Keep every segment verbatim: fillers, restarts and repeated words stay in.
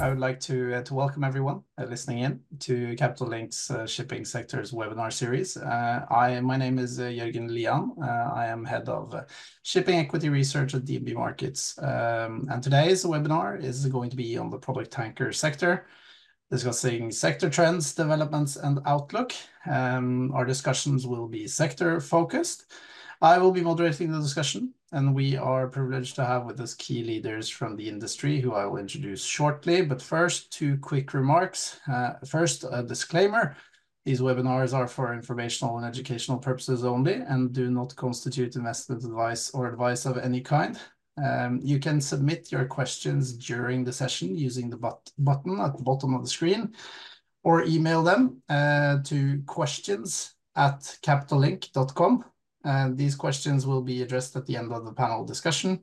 would like to uh, to welcome everyone uh, listening in to Capital Link's uh, Shipping Sectors webinar series. Uh, I my name is uh, Jørgen Lian. Uh, I am head of uh, shipping equity research at D N B Markets. Um, and today's webinar is going to be on the product tanker sector, discussing sector trends, developments, and outlook. Um, our discussions will be sector focused. I will be moderating the discussion, and we are privileged to have with us key leaders from the industry who I will introduce shortly. But first, two quick remarks. Uh, first, a disclaimer. These webinars are for informational and educational purposes only and do not constitute investment advice or advice of any kind. Um, you can submit your questions during the session using the but button at the bottom of the screen, or email them uh, to questions at capital link dot com. And these questions will be addressed at the end of the panel discussion.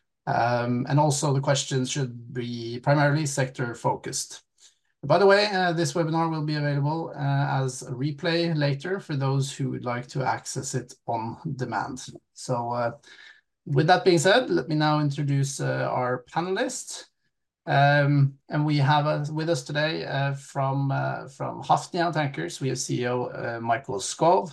Um, and also the questions should be primarily sector focused. By the way, uh, this webinar will be available uh, as a replay later for those who would like to access it on demand. So uh, with that being said, let me now introduce uh, our panelists. Um, and we have uh, with us today uh, from, uh, from Hafnia Tankers, we have C E O uh, Michael Skov.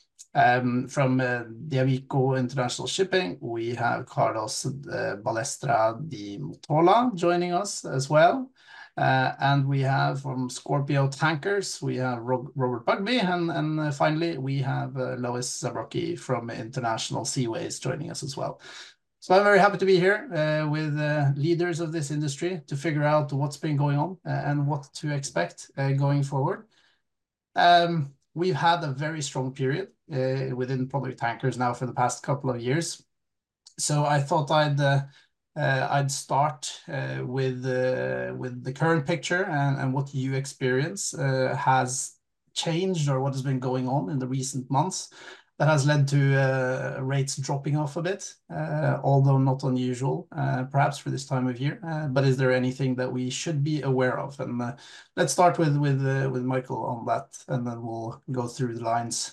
Um, from uh, Diavico International Shipping, we have Carlos uh, Balestra di Motola joining us as well. Uh, and we have from Scorpio Tankers, we have Ro Robert Bugby, and, and uh, finally we have uh, Lois Zabrocki from International Seaways joining us as well. So I'm very happy to be here uh, with uh, leaders of this industry to figure out what's been going on uh, and what to expect uh, going forward. Um, we've had a very strong period uh, within product tankers now for the past couple of years. So I thought I'd uh, uh, I'd start uh, with uh, with the current picture and, and what you experience uh, has changed, or what has been going on in the recent months that has led to uh, rates dropping off a bit, uh, although not unusual, uh, perhaps for this time of year. Uh, but is there anything that we should be aware of? And uh, let's start with with uh, with Michael on that, and then we'll go through the lines.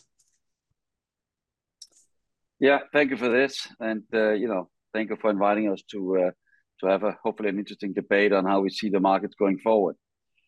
Yeah, thank you for this, and uh, you know, thank you for inviting us to uh, to have a hopefully an interesting debate on how we see the markets going forward.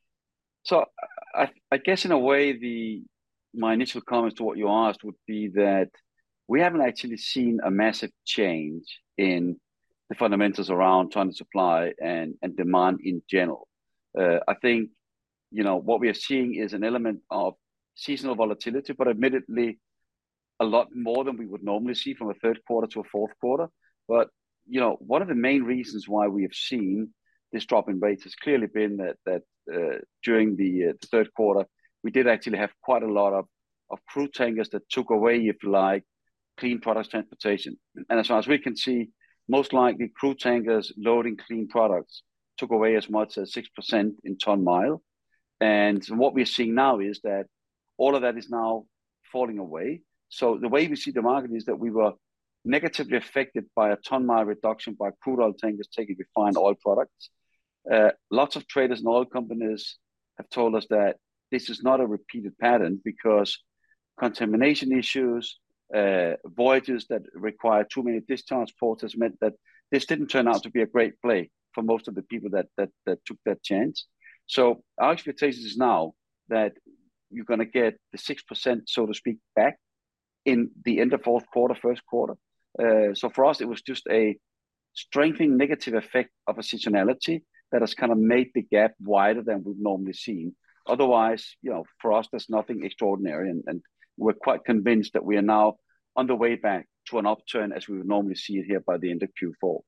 So, I, I guess in a way, the my initial comments to what you asked would be that we haven't actually seen a massive change in the fundamentals around tonnage supply and and demand in general. Uh, I think you know what we are seeing is an element of seasonal volatility, but admittedly a lot more than we would normally see from a third quarter to a fourth quarter. But you know, one of the main reasons why we have seen this drop in rates has clearly been that that uh, during the, uh, the third quarter, we did actually have quite a lot of, of crude tankers that took away, if you like, clean products transportation. And as far as we can see, most likely crude tankers loading clean products took away as much as six percent in ton mile. And what we're seeing now is that all of that is now falling away. So the way we see the market is that we were negatively affected by a ton mile reduction by crude oil tankers taking refined oil products. Uh, lots of traders and oil companies have told us that this is not a repeated pattern because contamination issues, uh, voyages that require too many discharge ports has meant that this didn't turn out to be a great play for most of the people that that, that took that chance. So our expectation is now that you're going to get the six percent, so to speak, back in the end of fourth quarter, first quarter. Uh, so for us, it was just a strengthening negative effect of a seasonality that has kind of made the gap wider than we've normally seen. Otherwise, you know, for us, there's nothing extraordinary. And, and we're quite convinced that we are now on the way back to an upturn as we would normally see it here by the end of Q four.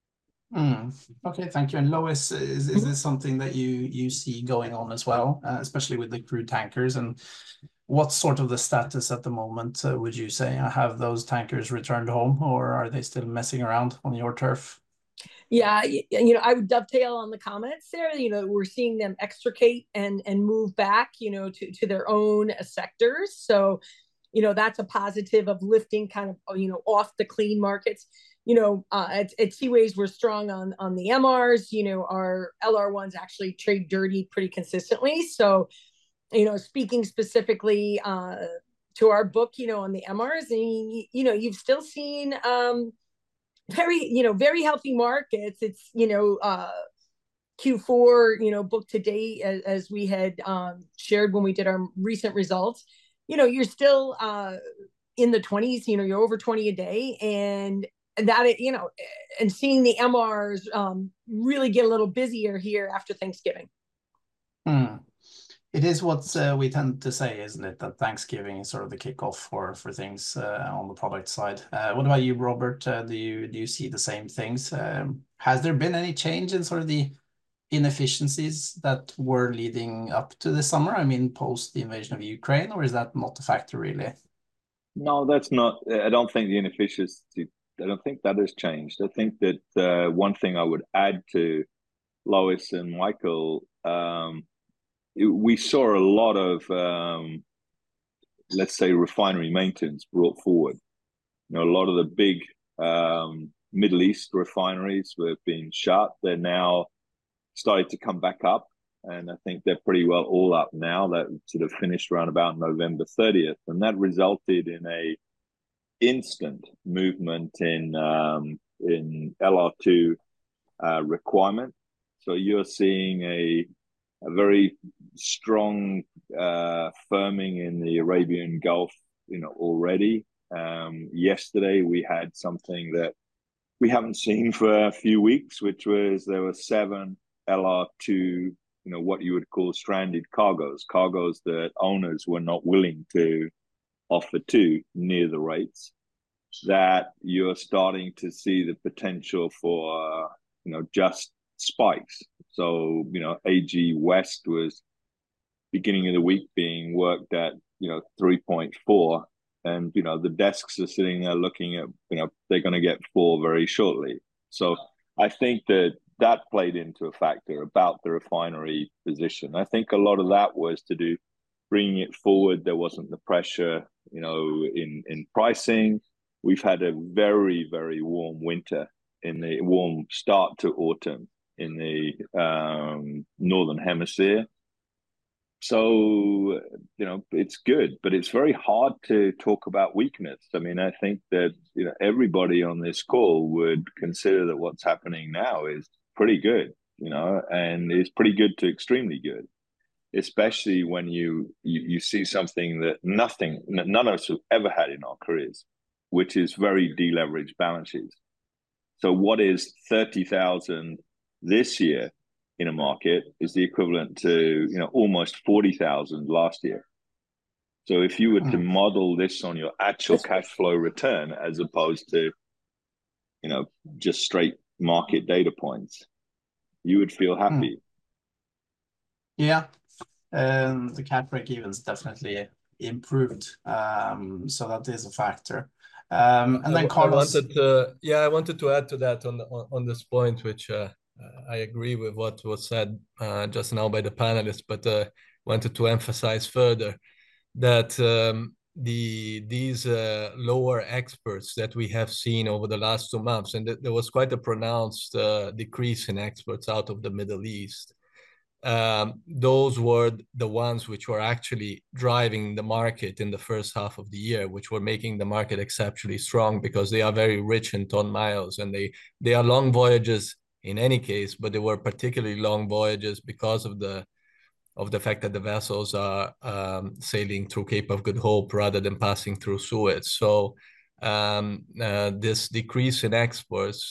Mm. Okay, thank you. And Lois, is, is this something that you you see going on as well, uh, especially with the crude tankers? And what's sort of the status at the moment, uh, would you say? Have those tankers returned home, or are they still messing around on your turf? Yeah, you know, I would dovetail on the comments there. You know, we're seeing them extricate and and move back, you know, to, to their own sectors. So, you know, that's a positive of lifting kind of, you know, off the clean markets. You know, uh, at, at Seaways, we're strong on on the M Rs. You know, our L R ones actually trade dirty pretty consistently. So, you know, speaking specifically uh, to our book, you know, on the M Rs, and you know, you've still seen um, very, you know, very healthy markets. It's, you know, uh, Q four, you know, book to date, as, as we had um, shared when we did our recent results, you know, you're still uh, in the twenties, you know, you're over twenty a day. And that, you know, and seeing the M Rs um, really get a little busier here after Thanksgiving. Hmm. It is what uh, we tend to say, isn't it? That Thanksgiving is sort of the kickoff for for things uh, on the product side. Uh, what about you, Robert? Uh, do you do you see the same things? Um, has there been any change in sort of the inefficiencies that were leading up to the summer? I mean, post the invasion of Ukraine, or is that not a factor really? No, that's not. I don't think the inefficiency. I don't think that has changed. I think that uh, one thing I would add to Lois and Michael, um, we saw a lot of, um, let's say, refinery maintenance brought forward. You know, a lot of the big um, Middle East refineries were being shut. They're now started to come back up, and I think they're pretty well all up now. That sort of finished around about November thirtieth, and that resulted in a instant movement in um, in L R two uh, requirement. So you're seeing a a very strong uh, firming in the Arabian Gulf, you know, already. Um, yesterday we had something that we haven't seen for a few weeks, which was there were seven L R two, you know, what you would call stranded cargoes, cargoes that owners were not willing to offer to near the rates, that you're starting to see the potential for, uh, you know, just spikes. So, you know, A G West was beginning of the week being worked at, you know, three point four. And, you know, the desks are sitting there looking at, you know, they're going to get four very shortly. So I think that that played into a factor about the refinery position. I think a lot of that was to do bringing it forward. There wasn't the pressure, you know, in, in pricing. We've had a very, very warm winter in the warm start to autumn in the um, Northern Hemisphere. So, you know, it's good, but it's very hard to talk about weakness. I mean, I think that, you know, everybody on this call would consider that what's happening now is pretty good, you know, and it's pretty good to extremely good, especially when you, you, you see something that nothing, none of us have ever had in our careers, which is very deleveraged balance sheets. So what is thirty thousand this year in a market is the equivalent to, you know, almost forty thousand last year. So if you were mm. to model this on your actual cash flow return, as opposed to, you know, just straight market data points, you would feel happy. Mm. Yeah. Um, the cash break evens definitely improved. Um, so that is a factor. Um, and then I, Carlos. I wanted to, yeah, I wanted to add to that on the, on, on this point, which uh, I agree with what was said uh, just now by the panelists, but uh, wanted to emphasize further that um, the these uh, lower exports that we have seen over the last two months, and th there was quite a pronounced uh, decrease in exports out of the Middle East. Um, those were the ones which were actually driving the market in the first half of the year, which were making the market exceptionally strong because they are very rich in ton miles, and they they are long voyages in any case, but they were particularly long voyages because of the of the fact that the vessels are um, sailing through Cape of Good Hope rather than passing through Suez. So um, uh, this decrease in exports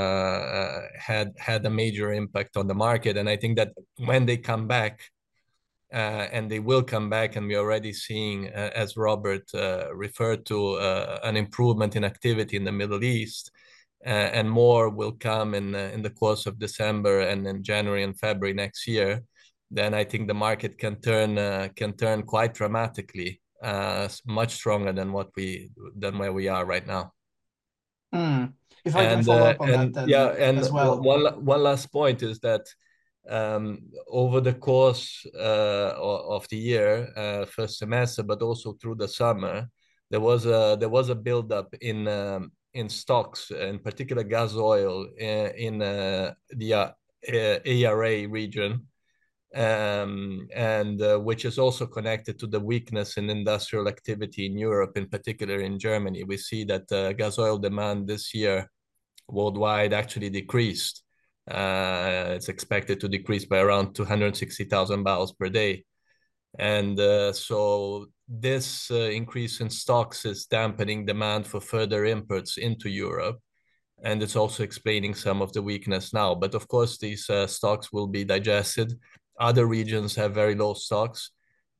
uh, had had a major impact on the market. And I think that when they come back, uh, and they will come back, and we're already seeing, uh, as Robert uh, referred to, uh, an improvement in activity in the Middle East, uh, and more will come in, uh, in the course of December and in January and February next year, then I think the market can turn uh, can turn quite dramatically, uh, much stronger than what we than where we are right now. Mm. If I and, can follow uh, up on and, that, then yeah, and as well. One one last point is that um, over the course uh, of the year, uh, first semester, but also through the summer, there was a there was a buildup in um, in stocks, in particular gas oil, in, in uh, the uh, A R A region. Um, and uh, which is also connected to the weakness in industrial activity in Europe, in particular in Germany. We see that uh, gas oil demand this year worldwide actually decreased Uh, it's expected to decrease by around two hundred sixty thousand barrels per day. And uh, so this uh, increase in stocks is dampening demand for further imports into Europe. And it's also explaining some of the weakness now. But of course, these uh, stocks will be digested. Other regions have very low stocks.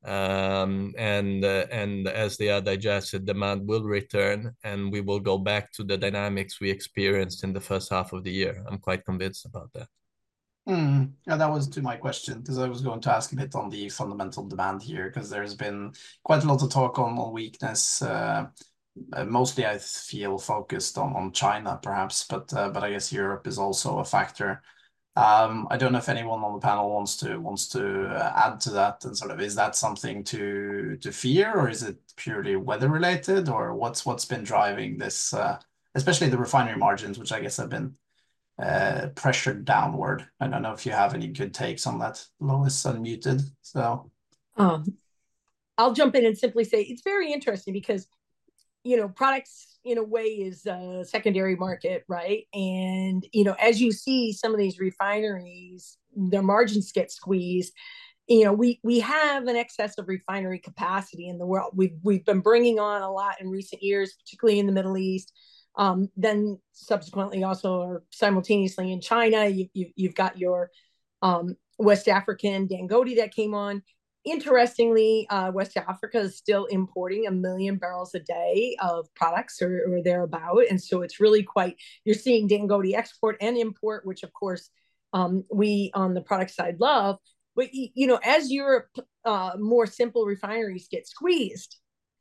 Um, and, uh, and as they are digested, demand will return and we will go back to the dynamics we experienced in the first half of the year. I'm quite convinced about that. Mm, yeah, that was to my question, because I was going to ask a bit on the fundamental demand here, because there's been quite a lot of talk on, on weakness. Uh, uh, mostly, I feel focused on, on China, perhaps, but uh, but I guess Europe is also a factor. Um, I don't know if anyone on the panel wants to wants to uh, add to that, and sort of, is that something to to fear, or is it purely weather related, or what's what's been driving this, uh, especially the refinery margins, which I guess have been uh, pressured downward. I don't know if you have any good takes on that. Lois unmuted, so. Um, I'll jump in and simply say it's very interesting because, you know, products in a way is a secondary market, right? And, you know, as you see some of these refineries, their margins get squeezed. You know, we we have an excess of refinery capacity in the world. We've, we've been bringing on a lot in recent years, particularly in the Middle East. Um, then subsequently also or simultaneously in China, you, you, you've got your um, West African Dangote that came on. Interestingly, uh, West Africa is still importing a million barrels a day of products or, or thereabout. And so it's really quite, you're seeing Dangote export and import, which of course um, we on the product side love. But, you know, as Europe, uh, more simple refineries get squeezed,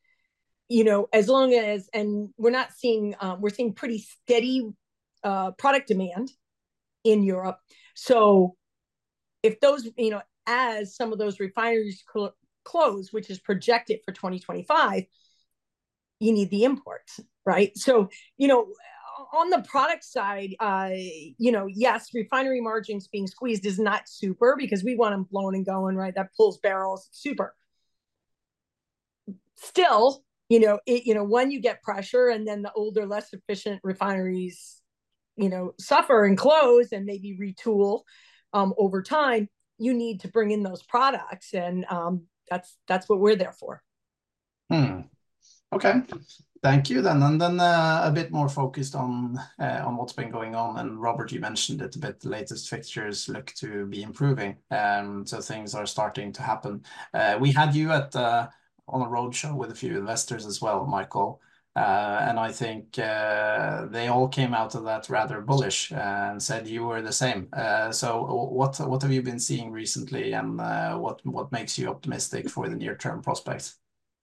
you know, as long as, and we're not seeing, um, we're seeing pretty steady uh, product demand in Europe. So if those, you know, as some of those refineries cl- close, which is projected for twenty twenty-five, you need the imports, right? So, you know, on the product side, uh, you know, yes, refinery margins being squeezed is not super because we want them blowing and going, right? That pulls barrels, super. Still, you know, it, you know, when you get pressure and then the older, less efficient refineries, you know, suffer and close and maybe retool um, over time, you need to bring in those products. And um, that's that's what we're there for. Hmm. Okay. Thank you then. And then uh, a bit more focused on uh, on what's been going on. And Robert, you mentioned it a bit. The latest fixtures look to be improving, um, so things are starting to happen. Uh, we had you at uh, on a roadshow with a few investors as well, Michael, uh, and I think uh, they all came out of that rather bullish and said you were the same. Uh, so what what have you been seeing recently, and uh, what what makes you optimistic for the near term prospects?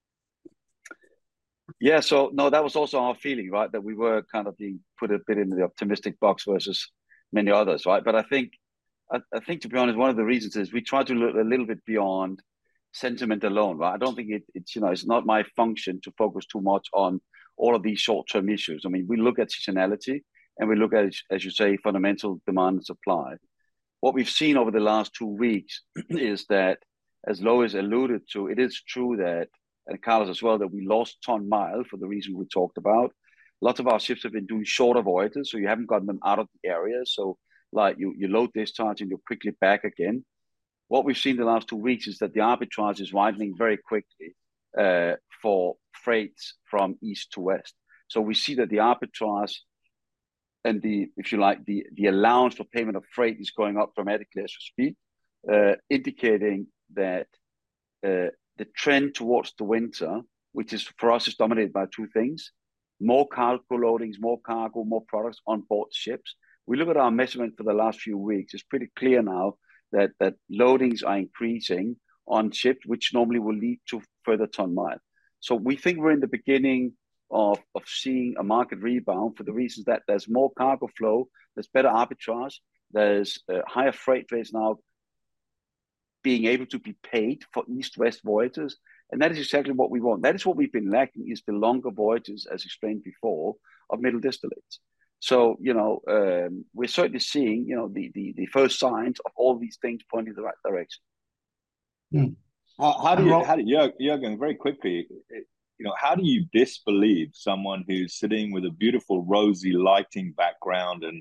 Yeah, so no, that was also our feeling, right? That we were kind of being put a bit into the optimistic box versus many others, right? But I think, I, I think to be honest, one of the reasons is we try to look a little bit beyond sentiment alone, right? I don't think it, it's, you know, it's not my function to focus too much on all of these short-term issues. I mean, we look at seasonality and we look at, as you say, fundamental demand and supply. What we've seen over the last two weeks is that, as Lois alluded to, it is true that, and Carlos as well, that we lost ton mile for the reason we talked about. Lots of our ships have been doing shorter voyages, so you haven't gotten them out of the area. So like you, you load discharge and you're quickly back again. What we've seen the last two weeks is that the arbitrage is widening very quickly uh, for freights from east to west. So we see that the arbitrage and the, if you like, the, the allowance for payment of freight is going up dramatically as we speak, uh, indicating that uh, the trend towards the winter, which is for us is dominated by two things: more cargo loadings, more cargo, more products on board ships. We look at our measurement for the last few weeks, it's pretty clear now that, that loadings are increasing on ships, which normally will lead to further ton mile. So we think we're in the beginning of, of seeing a market rebound for the reasons that there's more cargo flow, there's better arbitrage, there's uh, higher freight rates now being able to be paid for east-west voyages. And that is exactly what we want. That is what we've been lacking, is the longer voyages, as explained before, of middle distillates. So, you know, um, we're certainly seeing, you know, the, the, the first signs of all these things pointing in the right direction. Hmm. How, how do you, how do you, Jürgen, very quickly, you know, how do you disbelieve someone who's sitting with a beautiful rosy lighting background and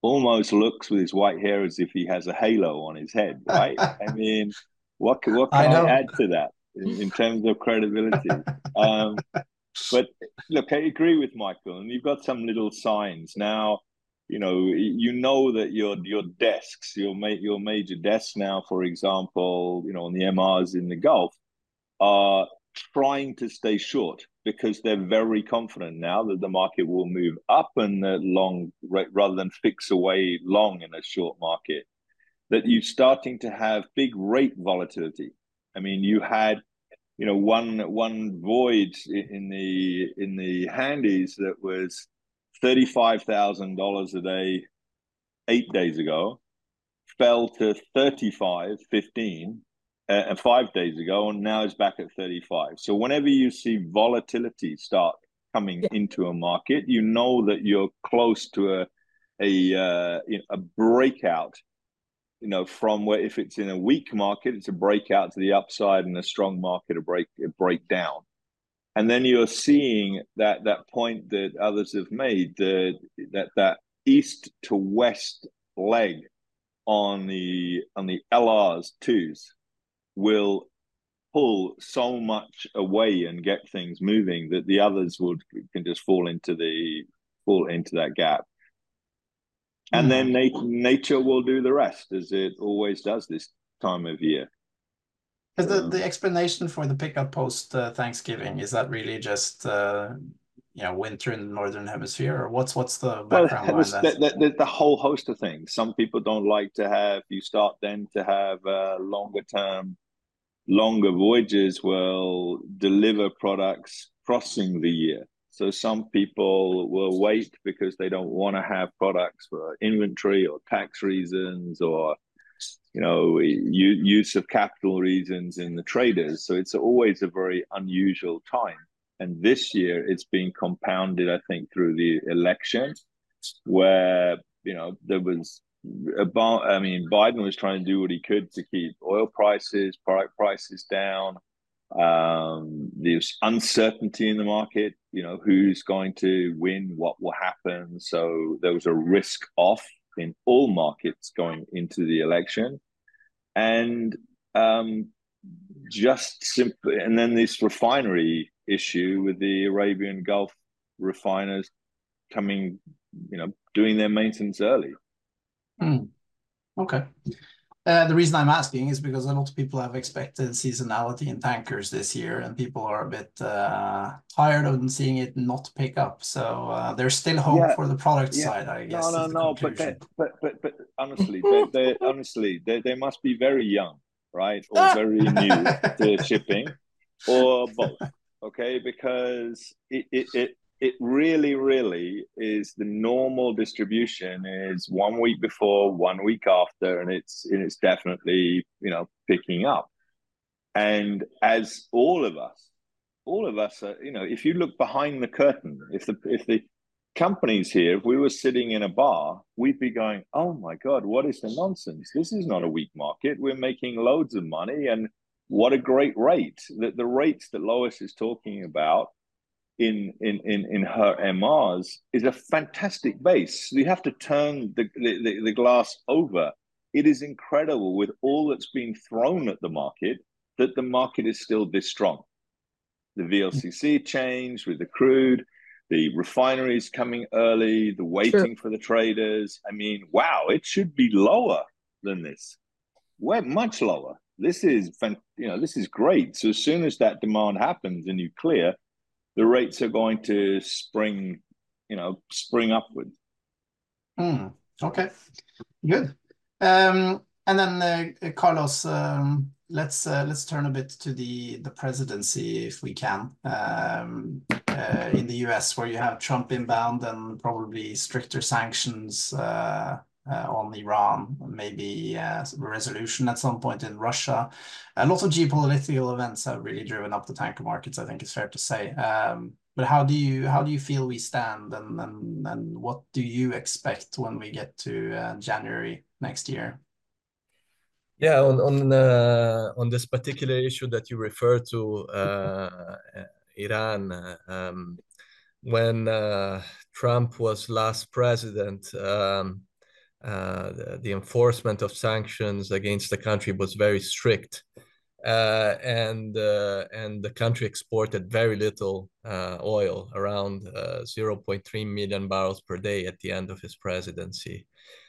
almost looks with his white hair as if he has a halo on his head, right? I mean, what can, what can I, I add to that in, in terms of credibility? Um, but look, I agree with Michael, and you've got some little signs now. You know, you know that your your desks, your ma- your major desks now, for example, you know, on the M Rs in the Gulf, are trying to stay short because they're very confident now that the market will move up and the long, rather than fix away long in a short market. That you're starting to have big rate volatility. I mean, you had, you know, one one void in the in the handies that was thirty-five thousand dollars a day eight days ago, fell to thirty-five, fifteen, uh, five days ago, and now is back at thirty-five. So whenever you see volatility start coming yeah. into a market, you know that you're close to a a uh, a breakout. You know, from where if it's in a weak market, it's a breakout to the upside, and a strong market, a break a breakdown. And then you're seeing that that point that others have made, the, that that east to west leg on the on the L Rs twos will pull so much away and get things moving that the others would can just fall into the fall into that gap. And mm. then nat- nature will do the rest, as it always does this time of year. Is the, the explanation for the pickup post uh, Thanksgiving, is that really just uh, you know, winter in the northern hemisphere, or what's what's the background well, behind that? There's the, the whole host of things. Some people don't like to have, you start then to have uh, longer term, longer voyages will deliver products crossing the year. So some people will wait because they don't want to have products for inventory or tax reasons, or you know, use of capital reasons in the traders. So it's always a very unusual time. And this year it's been compounded, I think, through the election, where, you know, there was about, I mean, Biden was trying to do what he could to keep oil prices, product prices down. Um, there's uncertainty in the market, you know, who's going to win, what will happen. So there was a risk off in all markets going into the election. And um, just simply, and then this refinery issue with the Arabian Gulf refiners coming, you know, doing their maintenance early. Mm. Okay. Uh, the reason I'm asking is because a lot of people have expected seasonality in tankers this year, and people are a bit uh, tired of seeing it not pick up. So uh, there's still hope yeah, for the product yeah. side, I guess. No, no, no. But, they, but but but honestly, they they honestly they they must be very young, right, or very new to shipping, or both. Okay, because it it it. It really, really is the normal distribution is one week before, one week after, and it's and it's definitely, you know, picking up. And as all of us, all of us are, you know, if you look behind the curtain, if the if the companies here, if we were sitting in a bar, we'd be going, oh my God, what is the nonsense? This is not a weak market. We're making loads of money, and what a great rate. That the rates that Lois is talking about in in in in her M Rs is a fantastic base. You have to turn the, the the glass over. It is incredible with all that's been thrown at the market that the market is still this strong. The V L C C change with the crude, the refineries coming early, the waiting sure. for the traders. I mean, wow, it should be lower than this. We're much lower. This is, you know, this is great. So as soon as that demand happens and you clear, the rates are going to spring, you know, spring upward. Mm, okay, good. Um, and then uh, Carlos, um, let's uh, let's turn a bit to the the presidency, if we can, um, uh, in the U S, where you have Trump inbound and probably stricter sanctions uh, uh, on Iran, maybe uh, a resolution at some point in Russia. A lot of geopolitical events have really driven up the tanker markets, I think it's fair to say. Um, but how do you how do you feel we stand, and and, and what do you expect when we get to uh, January next year? Yeah, on on uh, on this particular issue that you refer to, uh, Iran, uh, um, when uh, Trump was last president, um, uh, the, the enforcement of sanctions against the country was very strict. Uh, and uh, and the country exported very little uh, oil, around uh, zero point three million barrels per day at the end of his presidency.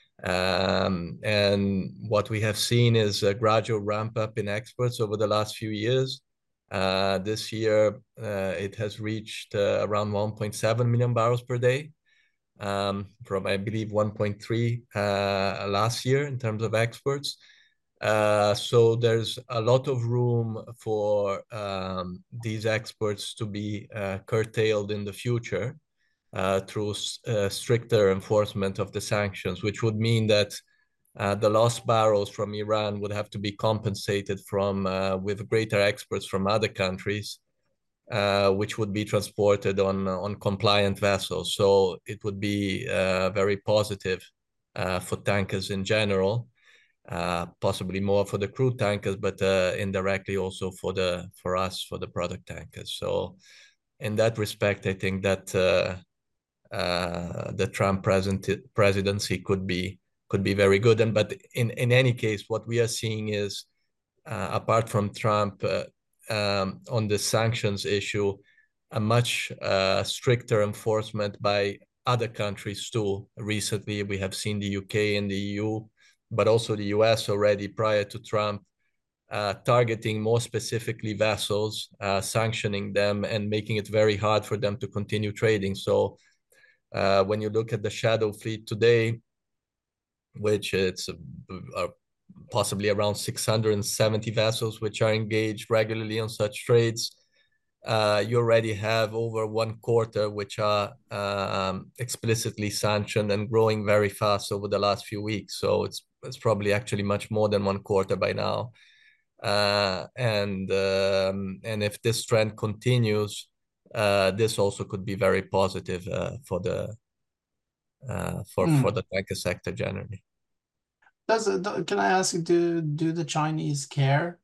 Um, and what we have seen is a gradual ramp up in exports over the last few years. Uh, this year, uh, it has reached uh, around one point seven million barrels per day, um, from, I believe, one point three uh, last year in terms of exports. Uh, so there's a lot of room for um, these exports to be uh, curtailed in the future uh, through uh, stricter enforcement of the sanctions, which would mean that uh, the lost barrels from Iran would have to be compensated from uh, with greater exports from other countries, uh, which would be transported on on compliant vessels. So it would be uh, very positive uh, for tankers in general. Uh, possibly more for the crude tankers, but uh, indirectly also for the for us for the product tankers. So, in that respect, I think that uh, uh, the Trump present presidency could be could be very good. And but in in any case, what we are seeing is, uh, apart from Trump, uh, um, on the sanctions issue, a much uh, stricter enforcement by other countries too. Recently, we have seen the U K and the E U, but also the U S already prior to Trump, uh, targeting more specifically vessels, uh, sanctioning them and making it very hard for them to continue trading. So uh, when you look at the shadow fleet today, which it's uh, possibly around six hundred seventy vessels which are engaged regularly on such trades, Uh, you already have over one quarter which are um, explicitly sanctioned and growing very fast over the last few weeks. So it's it's probably actually much more than one quarter by now. Uh, and um, and if this trend continues, uh, this also could be very positive uh, for the uh, for Mm. for the tanker sector generally. Does it, do- can I ask, do do the Chinese care,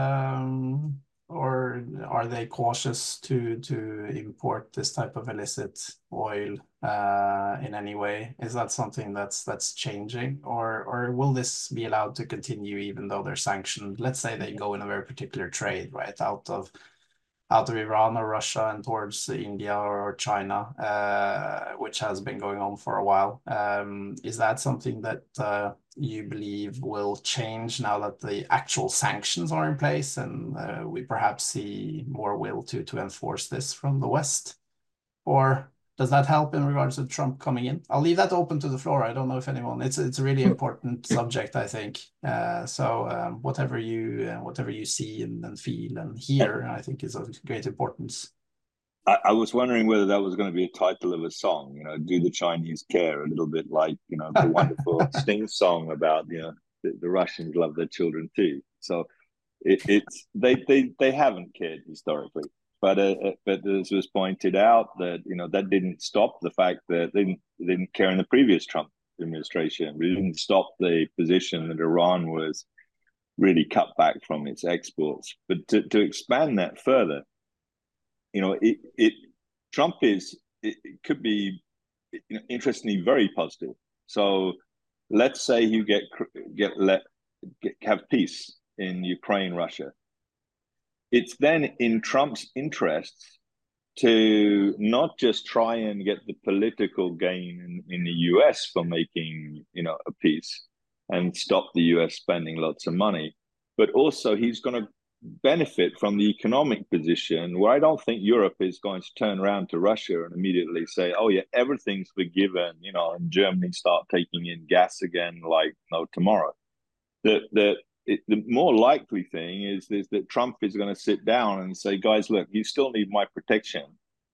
um, or are they cautious to to import this type of illicit oil uh, in any way? Is that something that's that's changing, or or will this be allowed to continue even though they're sanctioned? Let's say they go in a very particular trade, right, out of out of Iran or Russia and towards India or China, uh, which has been going on for a while. Um, is that something that uh, you believe will change now that the actual sanctions are in place, and uh, we perhaps see more will to to enforce this from the West? Or does that help in regards to Trump coming in? I'll leave that open to the floor. I don't know if anyone. It's it's a really important subject, I think. Uh, so um, whatever you uh, whatever you see and, and feel and hear, I think is of great importance. I, I was wondering whether that was going to be a title of a song. You know, do the Chinese care? A little bit like, you know, the wonderful Sting song about, you know, the, the Russians love their children too. So it, it's they they they haven't cared historically. But uh, but as was pointed out, that you know that didn't stop the fact that they didn't, they didn't care in the previous Trump administration. We didn't stop the position that Iran was really cut back from its exports. But to, to expand that further, you know, it, it Trump is it, it could be, you know, interestingly very positive. So let's say you get get let get, have peace in Ukraine, Russia. It's then in Trump's interests to not just try and get the political gain in, in the U S for making, you know, a peace and stop the U S spending lots of money, but also he's going to benefit from the economic position where I don't think Europe is going to turn around to Russia and immediately say, oh yeah, everything's forgiven, you know, and Germany start taking in gas again like no tomorrow. The, the, It, the more likely thing is, is that Trump is going to sit down and say, guys, look, you still need my protection.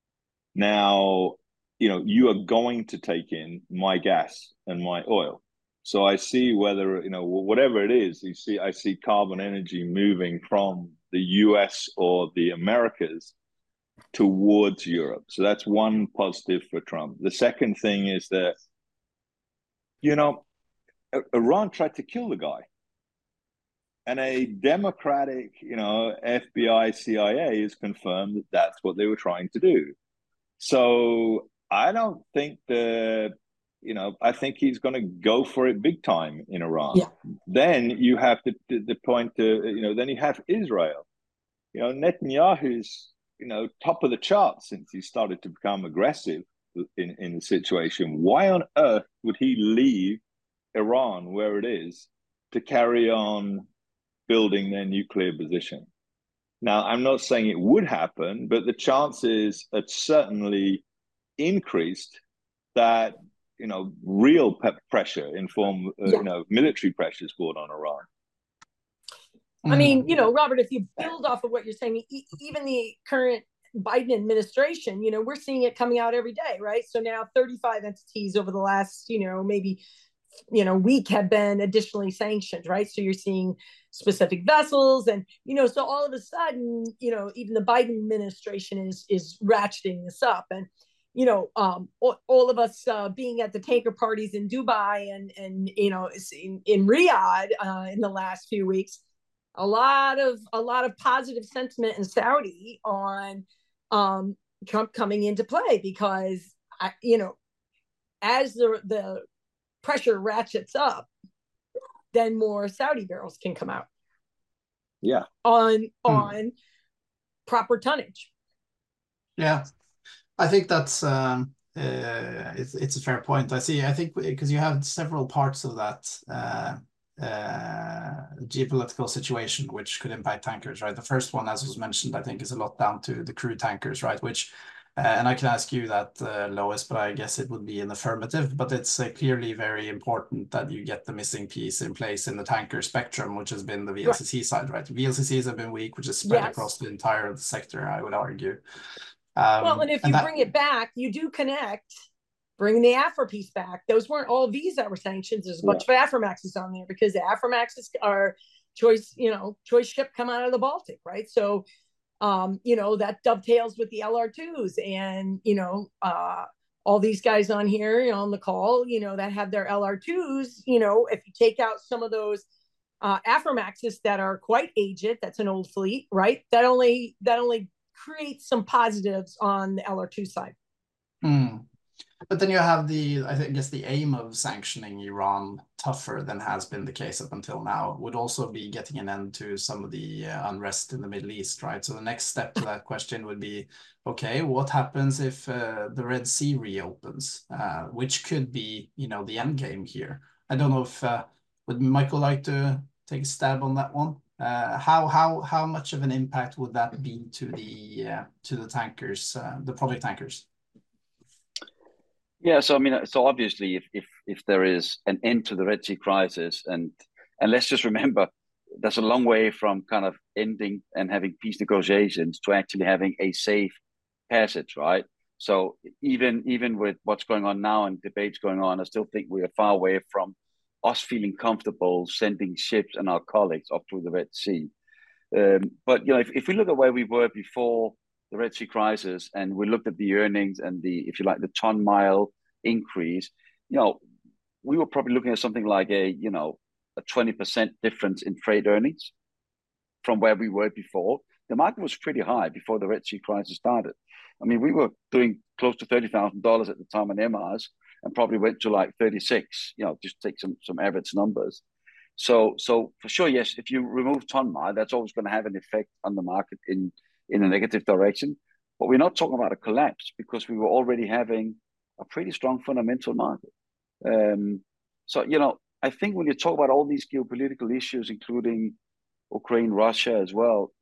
Now, you know, you are going to take in my gas and my oil. So I see whether, you know, whatever it is, you see, I see carbon energy moving from the U S or the Americas towards Europe. So that's one positive for Trump. The second thing is that, you know, Iran tried to kill the guy. And a Democratic, you know, F B I, C I A has confirmed that that's what they were trying to do. So I don't think the you know, I think he's going to go for it big time in Iran. Yeah. Then you have the, the, the point to, you know, then you have Israel. You know, Netanyahu's, you know, top of the chart since he started to become aggressive in, in the situation. Why on earth would he leave Iran where it is to carry on building their nuclear position? Now, I'm not saying it would happen, but the chances are certainly increased that, you know, real pressure in form, uh, yeah. you know, military pressure is brought on Iran. I mean, you know, Robert, if you build off of what you're saying, e- even the current Biden administration, you know, we're seeing it coming out every day, right? So now thirty-five entities over the last, you know, maybe, you know, week have been additionally sanctioned, right? So you're seeing specific vessels and, you know, so all of a sudden, you know, even the Biden administration is is ratcheting this up. And, you know, um, all, all of us uh, being at the tanker parties in Dubai and, and you know, in, in Riyadh uh, in the last few weeks, a lot of a lot of positive sentiment in Saudi on um, Trump coming into play because, I, you know, as the the pressure ratchets up, then more Saudi barrels can come out. Yeah, on on hmm. proper tonnage. Yeah, I think that's um, uh, it's it's a fair point. I see. I think because you have several parts of that. Uh, Uh, geopolitical situation which could impact tankers, right? The first one, as was mentioned, I think is a lot down to the crude tankers, right? Which, uh, and I can ask you that, uh, Lois, but I guess it would be an affirmative, but it's uh, clearly very important that you get the missing piece in place in the tanker spectrum, which has been the V L C C right. side, right? V L C Cs have been weak, which is spread yes. across the entire sector, I would argue. Um, well, and if you and that, bring it back, you do connect bringing the Afra piece back. Those weren't all V's that were sanctions. There's a bunch yeah. of Aframaxes on there because the Aframaxes are choice, you know, choice ship come out of the Baltic, right? So, um, you know, that dovetails with the L R twos and, you know, uh, all these guys on here, you know, on the call, you know, that have their L R twos, you know, if you take out some of those uh, Aframaxes that are quite aged, that's an old fleet, right? That only, that only creates some positives on the L R two side. Mm. But then you have the, I think, I guess the aim of sanctioning Iran tougher than has been the case up until now would also be getting an end to some of the uh, unrest in the Middle East, right? So the next step to that question would be, okay, what happens if uh, the Red Sea reopens, uh, which could be, you know, the end game here. I don't know if, uh, would Michael like to take a stab on that one? Uh, how how how much of an impact would that be to the uh, to the tankers, uh, the product tankers? Yeah, so I mean, so obviously, if if if there is an end to the Red Sea crisis, and and let's just remember, that's a long way from kind of ending and having peace negotiations to actually having a safe passage, right? So even even with what's going on now and debates going on, I still think we are far away from us feeling comfortable sending ships and our colleagues up through the Red Sea. Um, but you know, if if we look at where we were before the Red Sea crisis, and we looked at the earnings and the, if you like, the ton mile increase, you know, we were probably looking at something like a, you know, a twenty percent difference in freight earnings from where we were before. The market was pretty high before the Red Sea crisis started. I mean, we were doing close to thirty thousand dollars at the time on M Rs and probably went to like thirty-six, you know, just take some, some average numbers. So, so for sure, yes, if you remove ton mile, that's always going to have an effect on the market in in a negative direction. But we're not talking about a collapse because we were already having a pretty strong fundamental market. Um, so, you know, I think when you talk about all these geopolitical issues, including Ukraine, Russia as well,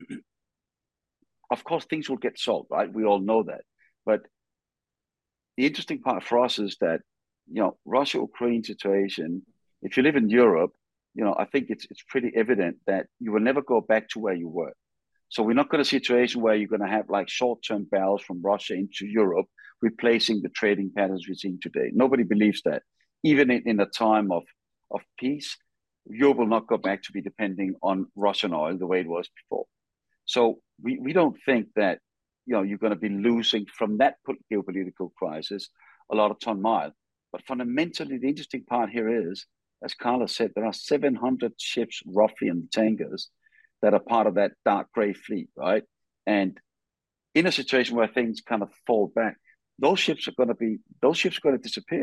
of course, things will get solved, right? We all know that. But the interesting part for us is that, you know, Russia-Ukraine situation, if you live in Europe, you know, I think it's it's pretty evident that you will never go back to where you were. So we're not going to see a situation where you're going to have like short-term barrels from Russia into Europe, replacing the trading patterns we're seeing today. Nobody believes that. Even in, in a time of, of peace, Europe will not go back to be depending on Russian oil the way it was before. So we, we don't think that, you know, you're going to be losing from that geopolitical crisis a lot of ton mile. But fundamentally, the interesting part here is, as Carlos said, there are seven hundred ships roughly in the tankers that are part of that dark gray fleet, right? And in a situation where things kind of fall back, those ships are going to be, those ships are going to disappear.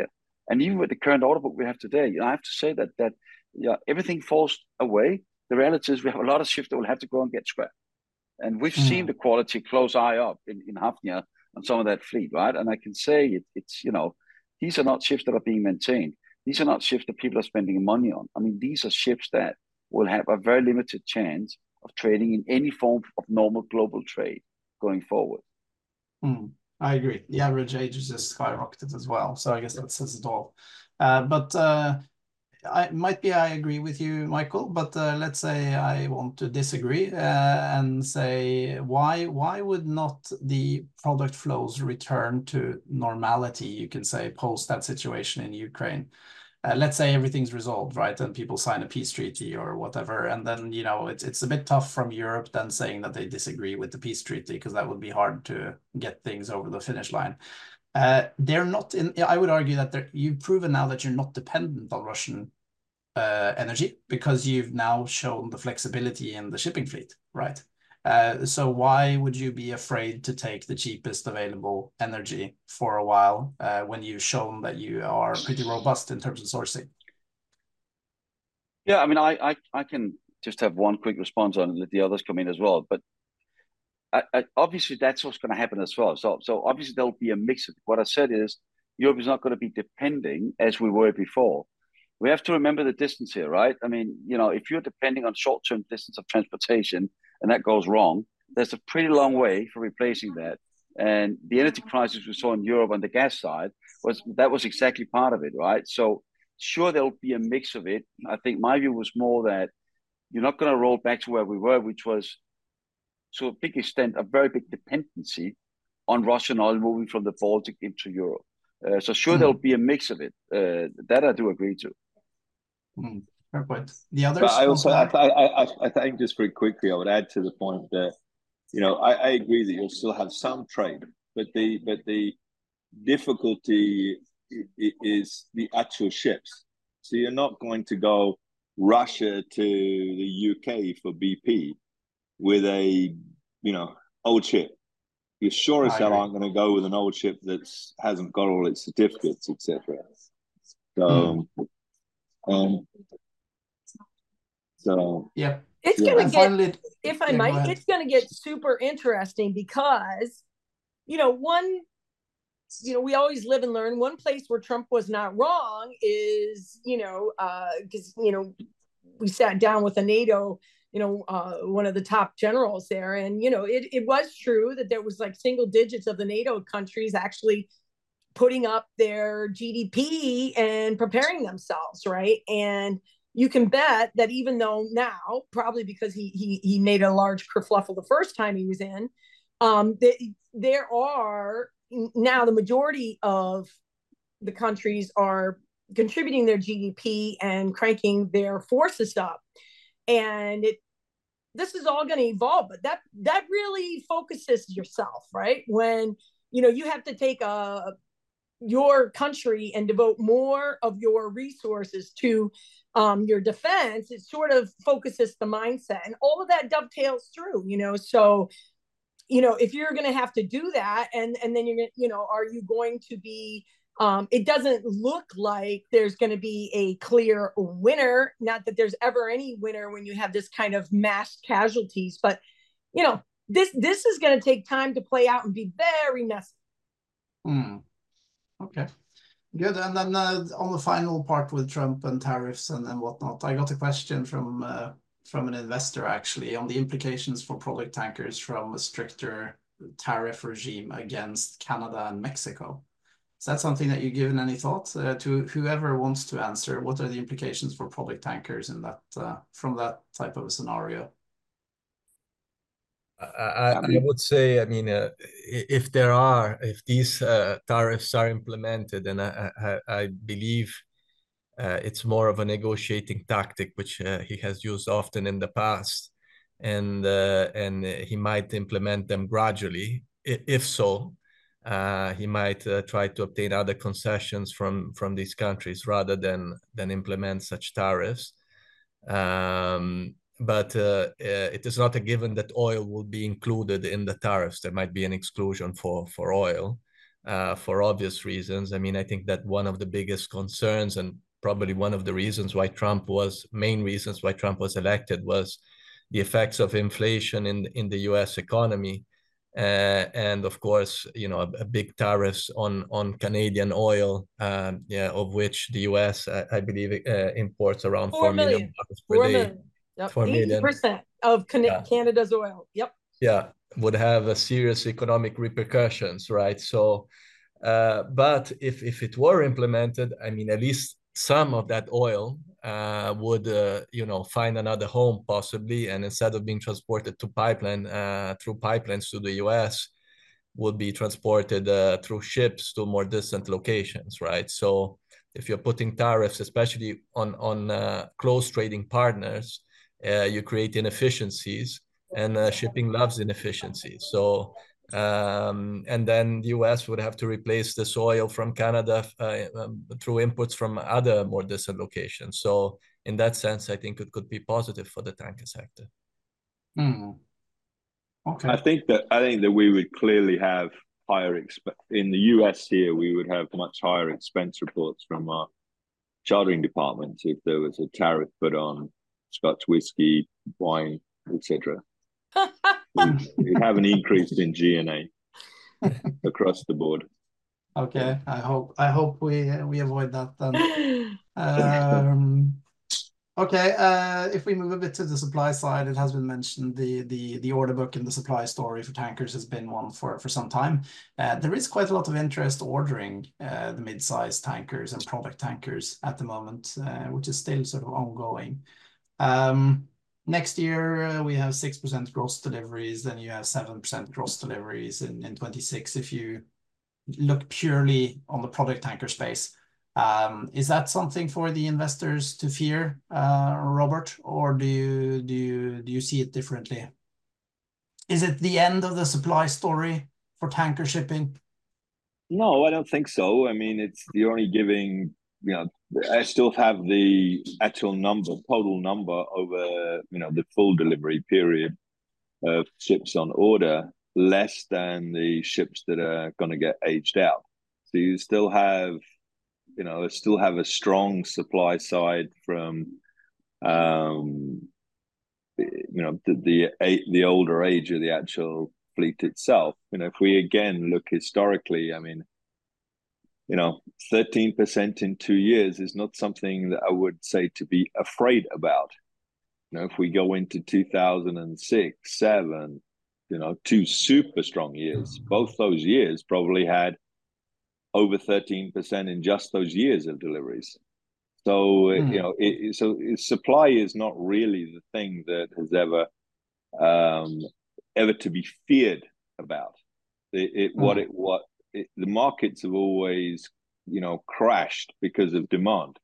And even with the current order book we have today, you know, I have to say that that yeah, everything falls away. The reality is we have a lot of ships that will have to go and get scrapped. And we've mm. seen the quality close eye up in, in Hafnia on some of that fleet, right? And I can say it, it's, you know, these are not ships that are being maintained. These are not ships that people are spending money on. I mean, these are ships that will have a very limited chance of trading in any form of normal global trade going forward. Mm. I agree. The average age has just skyrocketed as well. So I guess that says it all. Uh, but uh, I might be I agree with you, Michael, but uh, let's say I want to disagree uh, and say why why would not the product flows return to normality, you can say, post that situation in Ukraine? Uh, let's say everything's resolved, right? And people sign a peace treaty or whatever. And then, you know, it's, it's a bit tough from Europe then saying that they disagree with the peace treaty, because that would be hard to get things over the finish line. Uh, they're not in, I would argue that you've proven now that you're not dependent on Russian uh, energy, because you've now shown the flexibility in the shipping fleet, right? Uh, so why would you be afraid to take the cheapest available energy for a while uh, when you've shown that you are pretty robust in terms of sourcing? Yeah, I mean, I I, I can just have one quick response on it, let the others come in as well. But I, I, obviously, that's what's going to happen as well. So, so obviously, there'll be a mix of it. What I said is Europe is not going to be depending as we were before. We have to remember the distance here, right? I mean, you know, if you're depending on short-term distance of transportation and that goes wrong, there's a pretty long way for replacing that. And the energy crisis we saw in Europe on the gas side was that was exactly part of it, right? So sure, there'll be a mix of it. I think my view was more that you're not going to roll back to where we were, which was to a big extent a very big dependency on Russian oil moving from the Baltic into Europe. Uh, so sure, mm. there'll be a mix of it. Uh, that I do agree to. Mm. Fair point. The others. But I also, I, I, I, I think just very quickly, I would add to the point that, you know, I, I agree that you'll still have some trade, but the but the difficulty is the actual ships. So you're not going to go Russia to the U K for B P with a, you know, old ship. You sure as hell aren't going to go with an old ship that hasn't got all its certificates, et cetera. So, mm. um, so yeah, it's yeah. going to get. Finally, if I yeah, might, it's going to get super interesting because, you know, one, you know, we always live and learn. One place where Trump was not wrong is, you know, because uh, you know, we sat down with a NATO. You know, uh, one of the top generals there. And, you know, it, it was true that there was like single digits of the NATO countries actually putting up their G D P and preparing themselves, right? And you can bet that even though now, probably because he he, he made a large kerfluffle the first time he was in, um, they, there are now the majority of the countries are contributing their G D P and cranking their forces up. And it, this is all going to evolve, but that that really focuses yourself, right? When, you know, you have to take a your country and devote more of your resources to um, your defense, it sort of focuses the mindset, and all of that dovetails through, you know. So, you know, if you're going to have to do that, and and then you're going to, you know, are you going to be Um, it doesn't look like there's going to be a clear winner. Not that there's ever any winner when you have this kind of mass casualties, but, you know, this this is going to take time to play out and be very messy. Mm. Okay, good. And then uh, on the final part with Trump and tariffs and, and whatnot, I got a question from uh, from an investor actually on the implications for product tankers from a stricter tariff regime against Canada and Mexico. Is that something that you've given any thought uh, to whoever wants to answer? What are the implications for product tankers in that uh, from that type of a scenario? I, I would say, I mean, uh, if there are, if these uh, tariffs are implemented, and I, I, I believe uh, it's more of a negotiating tactic, which uh, he has used often in the past, and uh, and he might implement them gradually. If so, Uh, he might uh, try to obtain other concessions from from these countries rather than than implement such tariffs. Um, but uh, uh, it is not a given that oil will be included in the tariffs. There might be an exclusion for for oil. uh, for obvious reasons. I mean, I think that one of the biggest concerns and probably one of the reasons why Trump was, main reasons why Trump was elected was the effects of inflation in, in the U S economy. Uh, and of course, you know, a, a big tariffs on on Canadian oil, um, yeah, of which the U S, I, I believe, uh, imports around Four four million. million barrels per Four day. million. Yep. Four eighty million. percent of Can Yeah. Canada's oil. Yep. Yeah, would have a serious economic repercussions, right? So, uh, but if if it were implemented, I mean, at least some of that oil uh, would, uh, you know, find another home possibly, and instead of being transported to pipeline uh, through pipelines to the U S, would be transported uh, through ships to more distant locations, right? So if you're putting tariffs, especially on on uh, close trading partners, uh, you create inefficiencies, and uh, shipping loves inefficiencies. So um, and then the U S would have to replace this oil from Canada uh, um, through imports from other more distant locations. So in that sense, I think it could be positive for the tanker sector. Hmm. Okay. I think that I think that we would clearly have higher exp in the U S here. We would have much higher expense reports from our chartering departments if there was a tariff put on Scotch whiskey, wine, et cetera. We'd have an increase in G and A across the board. Okay, I hope I hope we uh, we avoid that then. Um, okay, uh, if we move a bit to the supply side, it has been mentioned the the the order book and the supply story for tankers has been one for for some time. Uh, there is quite a lot of interest ordering uh, the mid-sized tankers and product tankers at the moment, uh, which is still sort of ongoing. Um, next year uh, we have six percent gross deliveries, then you have seven percent gross deliveries in in twenty-six if you look purely on the product tanker space. Um, is that something for the investors to fear, uh, Robert, or do you do you do you see it differently? Is it the end of the supply story for tanker shipping? No, I don't think so. I mean, it's you're only giving, you know, I still have the actual number, total number over, you know, the full delivery period of ships on order, less than the ships that are going to get aged out. So you still have, you know, still have a strong supply side from, um, you know, the, the the older age of the actual fleet itself. You know, if we again look historically, I mean, you know, thirteen percent in two years is not something that I would say to be afraid about. You know, if we go into two thousand six, seven, you know, two super strong years. Both those years probably had over thirteen percent in just those years of deliveries. So, mm. you know, it, so supply is not really the thing that has ever, um, ever to be feared about. It, it mm. what it what it, the markets have always, you know, crashed because of demand.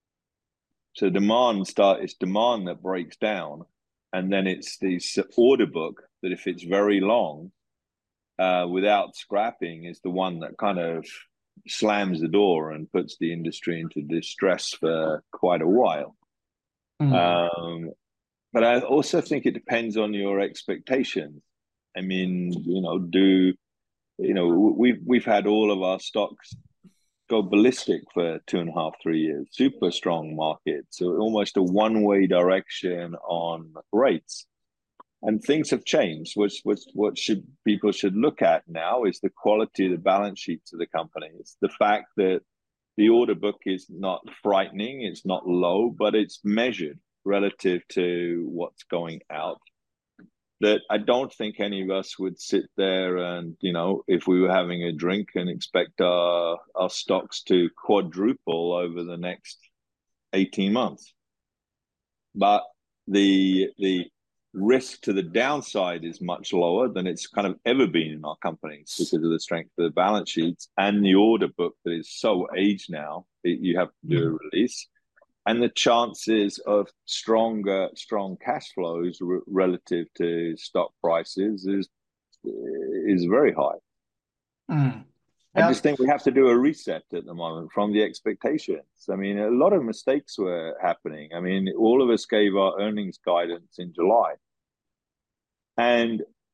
So demand start it's demand that breaks down, and then it's the order book that, if it's very long, uh, without scrapping, is the one that kind of slams the door and puts the industry into distress for quite a while. Mm. Um, but I also think it depends on your expectations. I mean, you know, do you know we've we've had all of our stocks go ballistic for two and a half, three years. Super strong market, so almost a one-way direction on rates. And things have changed. What's, what's, what should people should look at now is the quality of the balance sheets of the companies. The fact that the order book is not frightening, it's not low, but it's measured relative to what's going out. That I don't think any of us would sit there and, you know, if we were having a drink and expect our, our stocks to quadruple over the next eighteen months. But the the risk to the downside is much lower than it's kind of ever been in our companies because of the strength of the balance sheets and the order book that is so aged now. It, you have to do a release. And the chances of stronger, strong cash flows r- relative to stock prices is is very high. Mm. Yeah. I just think we have to do a reset at the moment from the expectations. I mean, a lot of mistakes were happening. I mean, all of us gave our earnings guidance in July. And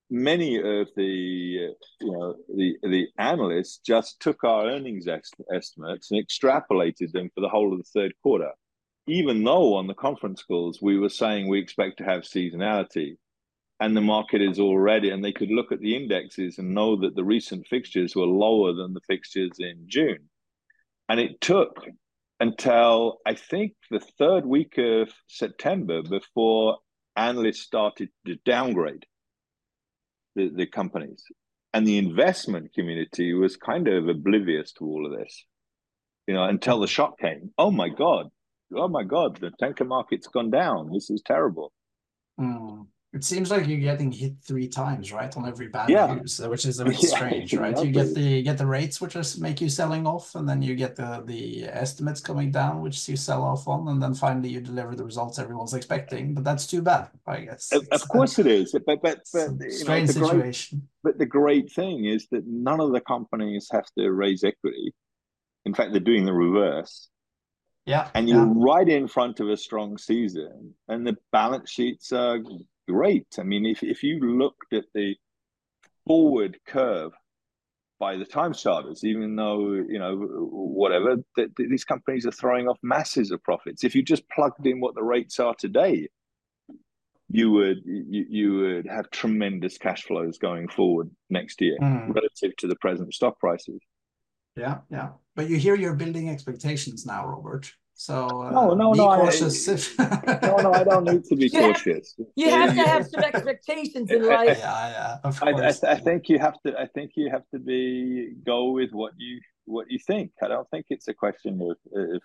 many of the uh, you know the the analysts just took our earnings est- estimates and extrapolated them for the whole of the third quarter, even though on the conference calls we were saying we expect to have seasonality, and the market is already, and they could look at the indexes and know that the recent fixtures were lower than the fixtures in June. And it took until I think the third week of September before analysts started to downgrade the, the companies. And the investment community was kind of oblivious to all of this, you know, until the shock came. Oh my God, oh my God, the tanker market's gone down. This is terrible. Mm. It seems like you're getting hit three times, right, on every bad Yeah. news, which is a bit Yeah, strange, right? exactly. You get the you get the rates, which are make you selling off, and then you get the the estimates coming down, which you sell off on, and then finally you deliver the results everyone's expecting. But that's too bad, I guess. Of, of course it is, but but but you know, strange the situation. Great, but the great thing is that none of the companies have to raise equity. In fact, they're doing the reverse. Yeah, and you're yeah. right in front of a strong season, and the balance sheets are great. I mean, if if you looked at the forward curve by the time charters, even though, you know, whatever, that these companies are throwing off masses of profits. If you just plugged in what the rates are today, you would you, you would have tremendous cash flows going forward next year Mm. relative to the present stock prices. Yeah, yeah. But you hear you're building expectations now, Robert. So uh, no, no, be no, cautious. I, if... no, no, I don't need to be you cautious. Have, you have to have some expectations in life. Yeah, yeah, of I, course. I, I think you have to. I think you have to be go with what you what you think. I don't think it's a question of, of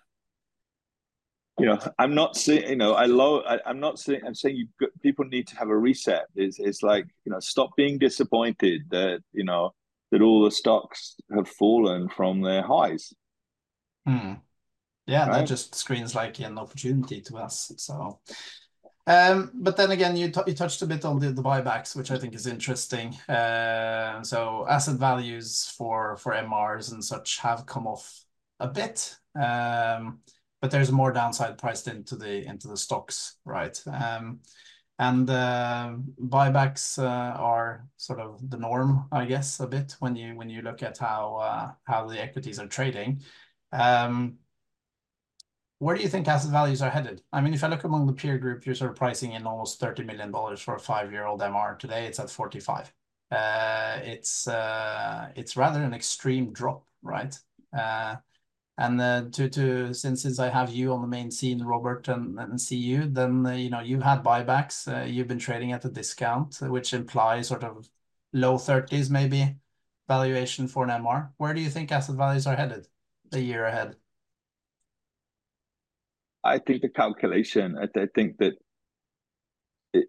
you know. I'm not saying, you know. I low. I, I'm not saying. I'm saying you people need to have a reset. It's it's like, you know, stop being disappointed that, you know, that all the stocks have fallen from their highs. Hmm. Yeah, right? that just screens like an opportunity to us. So, um, but then again, you you touched a bit on the, the buybacks, which I think is interesting. Uh, so asset values for for M Rs and such have come off a bit, um, but there's more downside priced into the into the stocks, right? Um, and uh, buybacks uh, are sort of the norm, I guess, a bit when you when you look at how uh, how the equities are trading. Um, Where do you think asset values are headed? I mean, if I look among the peer group, you're sort of pricing in almost thirty million dollars for a five-year-old M R. Today, it's at forty-five. Uh, it's uh, it's rather an extreme drop, right? Uh, and uh, to to since since I have you on the main scene, Robert, and, and see you, then uh, you know, you've had buybacks. Uh, you've been trading at a discount, which implies sort of low thirties maybe valuation for an M R. Where do you think asset values are headed a year ahead? I think the calculation. I, I think that it,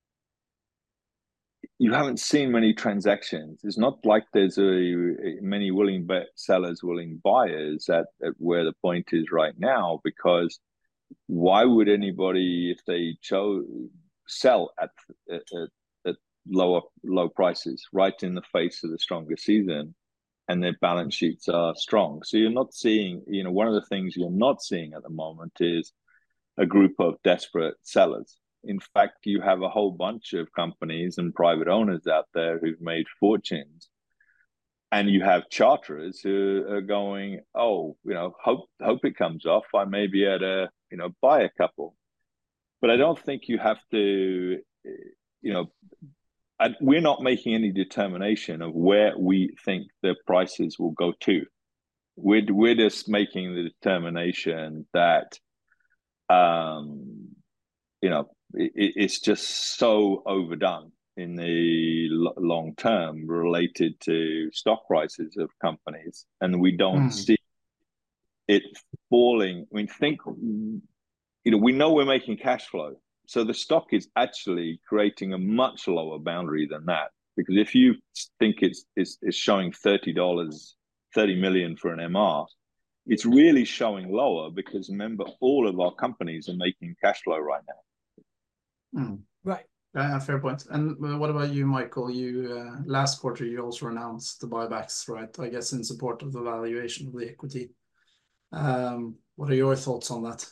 you haven't seen many transactions. It's not like there's a, a many willing sellers, willing buyers at, at where the point is right now. Because why would anybody, if they chose, sell at, at, at lower low prices right in the face of the stronger season, and their balance sheets are strong? So you're not seeing, you know, one of the things you're not seeing at the moment is a group of desperate sellers. In fact, you have a whole bunch of companies and private owners out there who've made fortunes, and you have charterers who are going, oh, you know, hope hope it comes off. I may be able to, you know, buy a couple. But I don't think you have to, you know, I, we're not making any determination of where we think the prices will go to. We're, we're just making the determination that, um, you know, it, it's just so overdone in the l- long term related to stock prices of companies, and we don't Hmm. see it falling. I mean, think, you know, we know we're making cash flow, so the stock is actually creating a much lower boundary than that. Because if you think it's it's, it's showing thirty dollars, thirty million for an M R, it's really showing lower, because remember, all of our companies are making cash flow right now. Hmm. Right. Yeah, fair point. And uh, what about you, Michael? You uh, last quarter you also announced the buybacks, right? I guess in support of the valuation of the equity. Um, what are your thoughts on that?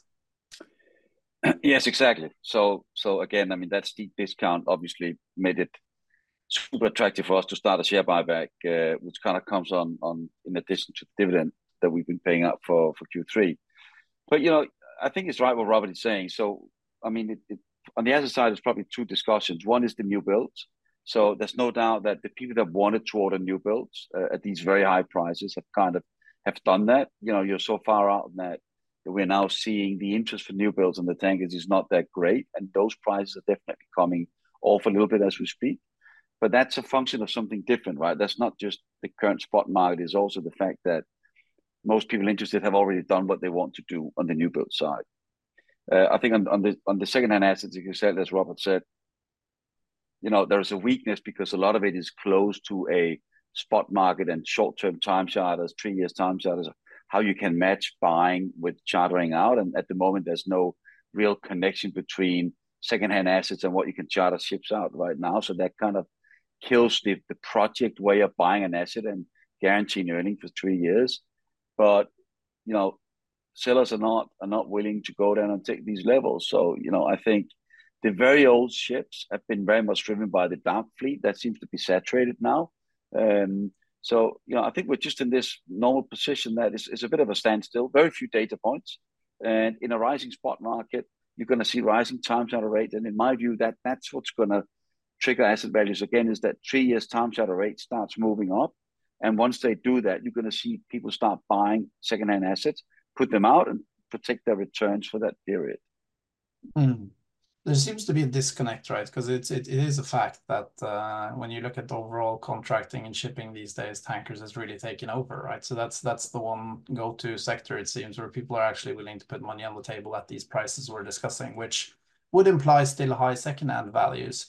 Yes, exactly. So, so again, I mean, that steep discount obviously made it super attractive for us to start a share buyback, uh, which kind of comes on on in addition to the dividend that we've been paying out for for Q three. But you know, I think it's right what Robert is saying. So I mean, it, it, on the asset side, there's probably two discussions. One is the new builds. So there's no doubt that the people that wanted to order new builds uh, at these very high prices have kind of have done that. You know, you're so far out in that that we're now seeing the interest for new builds on the tankers is not that great, and those prices are definitely coming off a little bit as we speak. But that's a function of something different, right? That's not just the current spot market. It's also the fact that most people interested have already done what they want to do on the new build side. Uh, I think on, on the on the second-hand assets, as you said, as Robert said, you know, there's a weakness because a lot of it is close to a spot market and short-term time charters, three years time charters, how you can match buying with chartering out. And at the moment, there's no real connection between second-hand assets and what you can charter ships out right now. So that kind of kills the, the project way of buying an asset and guaranteeing earning for three years. But, you know, sellers are not are not willing to go down and take these levels. So, you know, I think the very old ships have been very much driven by the dark fleet. That seems to be saturated now. Um, so, you know, I think we're just in this normal position that is, is a bit of a standstill, very few data points. And in a rising spot market, you're going to see rising time charter rate. And in my view, that that's what's going to trigger asset values again, is that three years time charter rate starts moving up. And once they do that, you're going to see people start buying secondhand assets, put them out and protect their returns for that period. Mm. There seems to be a disconnect, right? Because it's it, it is a fact that uh, when you look at overall contracting and shipping these days, tankers has really taken over, right? So that's that's the one go-to sector, it seems, where people are actually willing to put money on the table at these prices we're discussing, which would imply still high secondhand values.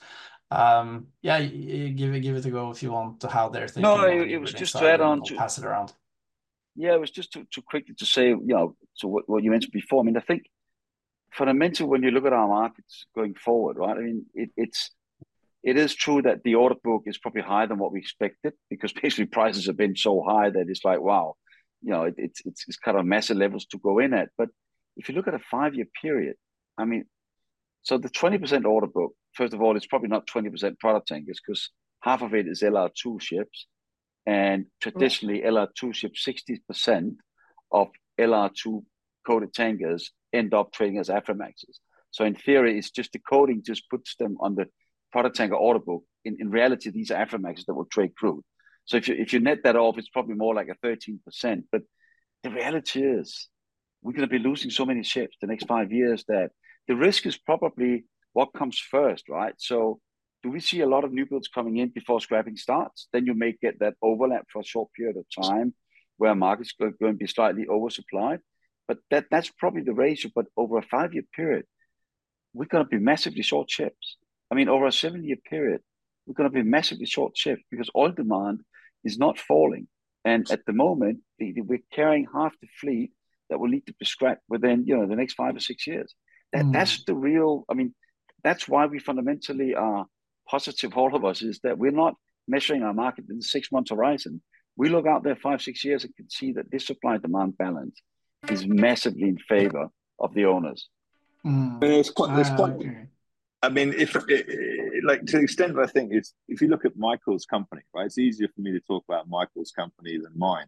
Um, yeah, you give it give it a go if you want to how they're thinking. No, it, it was just to add on to pass it around. Yeah, it was just to, to quickly to say, you know, to what, what you mentioned before. I mean, I think fundamentally, when you look at our markets going forward, right? I mean, it, it's it is true that the order book is probably higher than what we expected, because basically prices have been so high that it's like, wow, you know, it, it's it's it's kind of massive levels to go in at. But if you look at a five-year period, I mean, so the twenty percent order book, first of all, it's probably not twenty percent product tankers, because half of it is L R two ships. And traditionally, L R two ships, sixty percent of L R two coated tankers end up trading as Aframaxes. So in theory, it's just the coding just puts them on the product tanker order book. In, in reality, these are Aframaxes that will trade crude. So if you if you net that off, it's probably more like a thirteen percent. But the reality is, we're going to be losing so many ships the next five years that the risk is probably what comes first, right? So do we see a lot of new builds coming in before scrapping starts? Then you may get that overlap for a short period of time where markets are going to be slightly oversupplied. But that, that's probably the ratio. But over a five-year period, we're going to be massively short ships. I mean, over a seven-year period, we're going to be massively short ships because oil demand is not falling. And at the moment, the, the, we're carrying half the fleet that will need to be scrapped within, you know, the next five or six years. That, mm. That's the real, I mean, that's why we fundamentally are positive, all of us, is that we're not measuring our market in the six-month horizon. We look out there five, six years and can see that this supply-demand balance is massively in favor of the owners. Mm. I mean, it's quite, it's quite, okay. I mean, if it, like to the extent that I think it's, if you look at Michael's company, right, it's easier for me to talk about Michael's company than mine.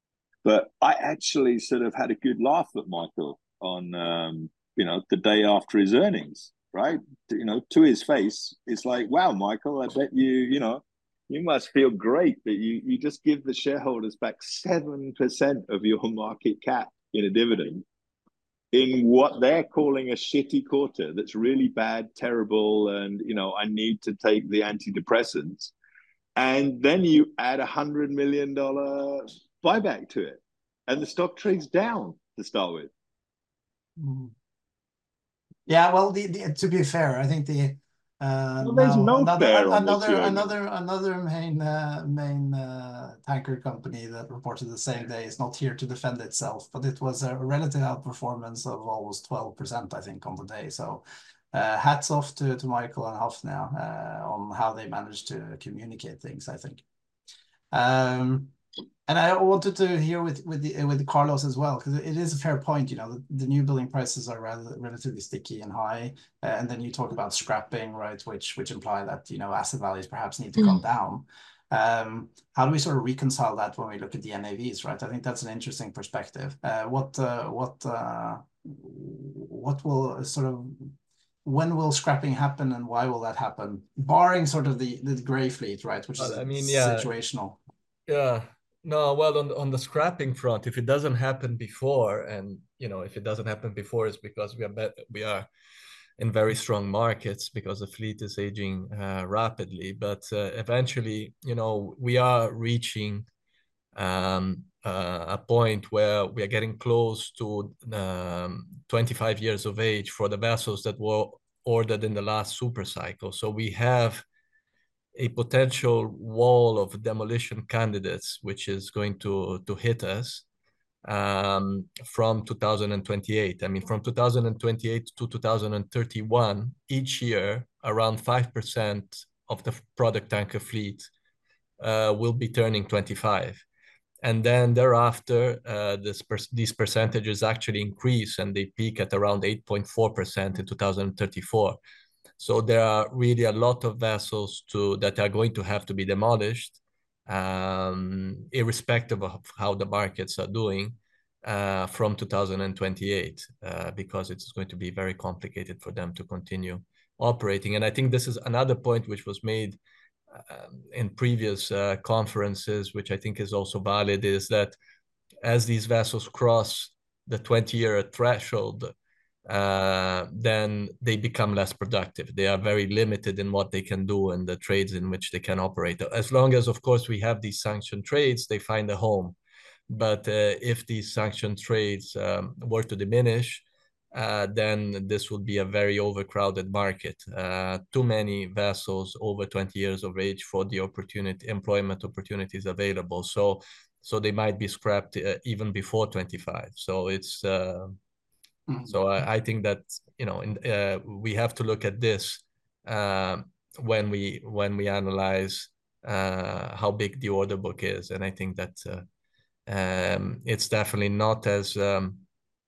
But I actually sort of had a good laugh at Michael on, um, you know, the day after his earnings, right? You know, to his face, it's like, wow, Michael, I bet you, you know, you must feel great that you, you just give the shareholders back seven percent of your market cap in a dividend in what they're calling a shitty quarter that's really bad, terrible, and, you know, I need to take the antidepressants. And then you add a one hundred million dollars buyback to it, and the stock trades down to start with. Mm. Yeah, well, the, the, to be fair, I think the uh, well, there's no another fair on another this, another another main uh, main uh, tanker company that reported the same day is not here to defend itself, but it was a relative outperformance of almost twelve percent, I think, on the day. So uh, hats off to to Michael and Hafnia uh, on how they managed to communicate things, I think. Um, And I wanted to hear with with the, with Carlos as well, because it is a fair point. You know, the, the new building prices are rather relatively sticky and high, uh, and then you talk about scrapping, right, which which imply that you know asset values perhaps need to come down. Um, how do we sort of reconcile that when we look at the N A Vs, right? I think that's an interesting perspective. Uh, what uh, what uh, what will sort of when will scrapping happen and why will that happen? Barring sort of the the gray fleet, right, which is I mean, yeah, situational. Yeah. No, well, on on the scrapping front, if it doesn't happen before, and you know, if it doesn't happen before, it's because we are bet we are in very strong markets because the fleet is aging uh, rapidly. But uh, eventually, you know, we are reaching um, uh, a point where we are getting close to um, twenty-five years of age for the vessels that were ordered in the last super cycle. So we have a potential wall of demolition candidates, which is going to, to hit us um, from two thousand twenty-eight. I mean, from two thousand twenty-eight to two thousand thirty-one, each year, around five percent of the product tanker fleet uh, will be turning twenty-five. And then thereafter, uh, this per these percentages actually increase and they peak at around eight point four percent in two thousand thirty-four. So there are really a lot of vessels to that are going to have to be demolished, um, irrespective of how the markets are doing uh, from two thousand twenty-eight, uh, because it's going to be very complicated for them to continue operating. And I think this is another point which was made um, in previous uh, conferences, which I think is also valid, is that as these vessels cross the twenty-year threshold, uh, then they become less productive. They are very limited in what they can do and the trades in which they can operate. As long as, of course, we have these sanctioned trades, they find a home. But uh, if these sanctioned trades um, were to diminish, uh, then this would be a very overcrowded market. Uh, too many vessels over twenty years of age for the opportunity employment opportunities available. So, so they might be scrapped uh, even before twenty-five. So it's uh, mm-hmm. so I, I think that you know in, uh, we have to look at this uh, when we when we analyze uh, how big the order book is, and I think that. Uh, Um, it's definitely not as um,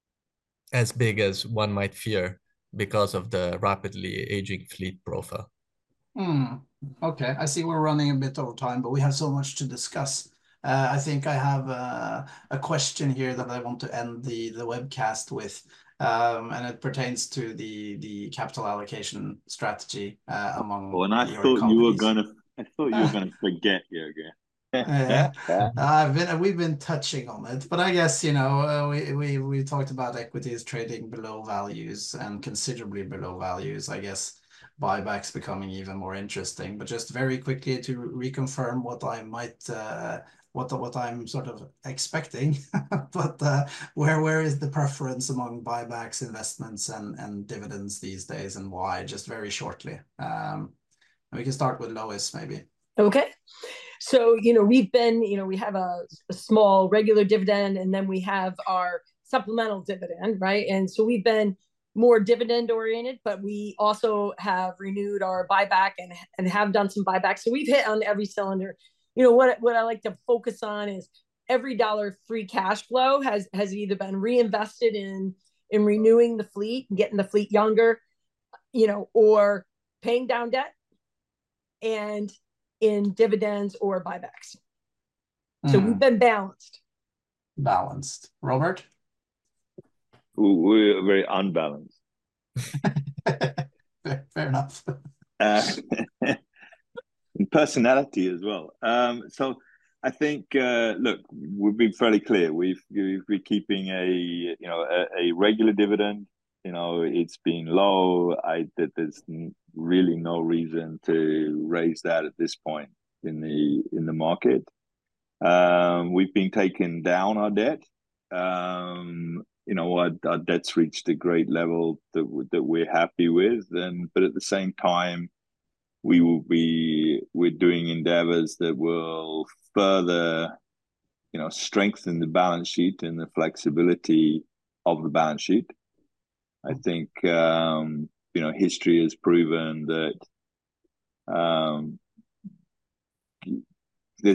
as big as one might fear because of the rapidly aging fleet profile. Mm, okay, I see we're running a bit over time, but we have so much to discuss. Uh, I think I have a, a question here that I want to end the, the webcast with, um, and it pertains to the, the capital allocation strategy uh, among well, and I your thought companies. you were gonna, I thought you were gonna forget, Jürgen. Yeah, I've been we've been touching on it, but I guess you know uh, we we we talked about equities trading below values and considerably below values. I guess buybacks becoming even more interesting. But just very quickly to reconfirm what I might uh, what what I'm sort of expecting, but uh, where where is the preference among buybacks, investments, and and dividends these days, and why? Just very shortly. Um, we can start with Lois, maybe. Okay. So, you know, we've been, you know, we have a, a small regular dividend and then we have our supplemental dividend, right? And so we've been more dividend oriented, but we also have renewed our buyback and, and have done some buybacks. So we've hit on every cylinder. You know, what, what I like to focus on is every dollar free cash flow has, has either been reinvested in, in renewing the fleet and getting the fleet younger, you know, or paying down debt and in dividends or buybacks. So mm. we've been balanced. Balanced. Robert? We're very unbalanced. fair, fair enough. uh, in personality as well. Um, so I think, uh, look, we've been fairly clear. We've, we've been keeping a, you know, a, a regular dividend. You know, it's been low. I that there's really no reason to raise that at this point in the in the market. Um, we've been taking down our debt. Um, you know, our, our debt's reached a great level that that we're happy with, and but at the same time, we will be we're doing endeavors that will further, you know, strengthen the balance sheet and the flexibility of the balance sheet. I think, um, you know, history has proven that um, there's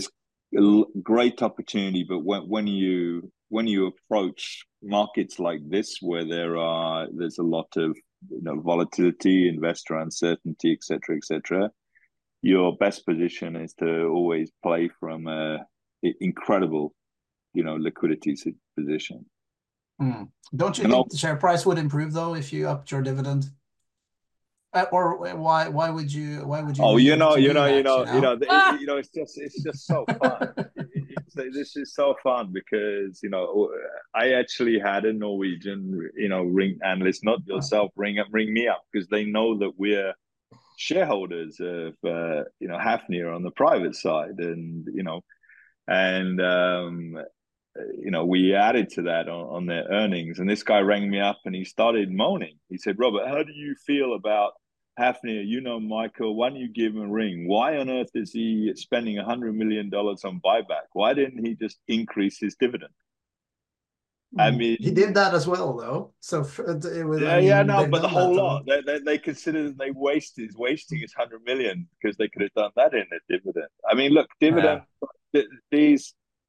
great opportunity, but when when you when you approach markets like this, where there are there's a lot of you know volatility, investor uncertainty, et cetera, et cetera, your best position is to always play from a incredible, you know, liquidity position. Mm. Don't you and think I'll, the share price would improve though if you upped your dividend? Uh, or why why would you why would you oh you know to you do know that, you know you know? you know it, you know it's just it's just so fun. it, it's, this is so fun because you know I actually had a Norwegian you know ring analyst, not yourself, ring up ring me up because they know that we're shareholders of uh, you know Hafnia on the private side, and you know and um you know, we added to that on, on their earnings. And this guy rang me up and he started moaning. He said, Robert, how do you feel about Hafnia? You know, Michael, why don't you give him a ring? Why on earth is he spending one hundred million dollars on buyback? Why didn't he just increase his dividend? I mean, he did that as well, though. So it was, yeah, I mean, yeah, no, but the done whole that, lot. They, they, they consider that they wasted wasting his hundred million because they could have done that in a dividend. I mean, look, dividend yeah. these.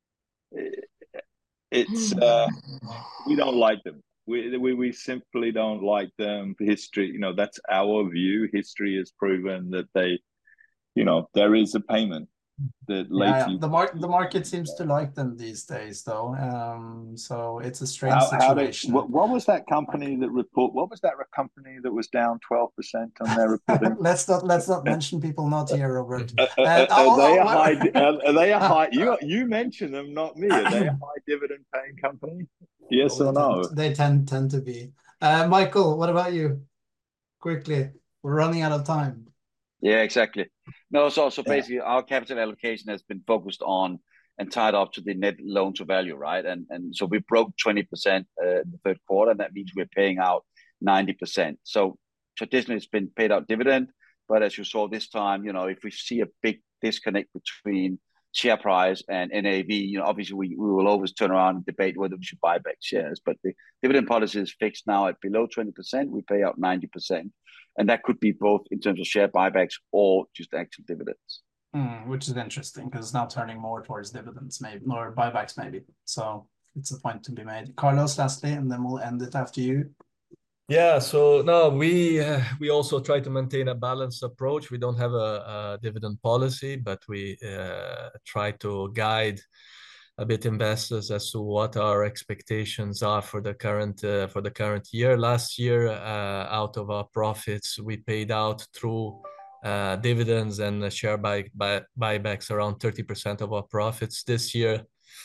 It's uh, we don't like them. We, we we simply don't like them. History, you know, that's our view. History has proven that they, you know, there is a payment that yeah, lately. yeah. The market the market seems to like them these days, though. Um, so it's a strange how, situation. How did, what, what was that company that report? What was that company that was down twelve percent on their reporting? let's not let's not mention people not here, Robert. Uh, uh, uh, are oh, they oh, a high? Are, are they a ah. high? You you mentioned them, not me. Are they a high dividend paying company? Yes well, or they no? Tend, they tend tend to be. Uh, Michael, what about you? Quickly, we're running out of time. Yeah, exactly. No, so so basically, yeah. our capital allocation has been focused on and tied up to the net loan to value, right? And and so we broke twenty percent uh, in the third quarter, and that means we're paying out ninety percent. So traditionally, it's been paid out dividend, but as you saw this time, you know, if we see a big disconnect between share price and N A V, you know, obviously we, we will always turn around and debate whether we should buy back shares. But the dividend policy is fixed now at below twenty percent. We pay out ninety percent. And that could be both in terms of share buybacks or just actual dividends. Mm, which is interesting because it's now turning more towards dividends, maybe, or buybacks, maybe. So it's a point to be made. Carlos, lastly, and then we'll end it after you. Yeah, so no, we uh, we also try to maintain a balanced approach. We don't have a, a dividend policy, but we uh, try to guide a bit investors as to what our expectations are for the current uh, for the current year. Last year, uh, out of our profits, we paid out through uh, dividends and share buy, buy buybacks around thirty percent of our profits. This year,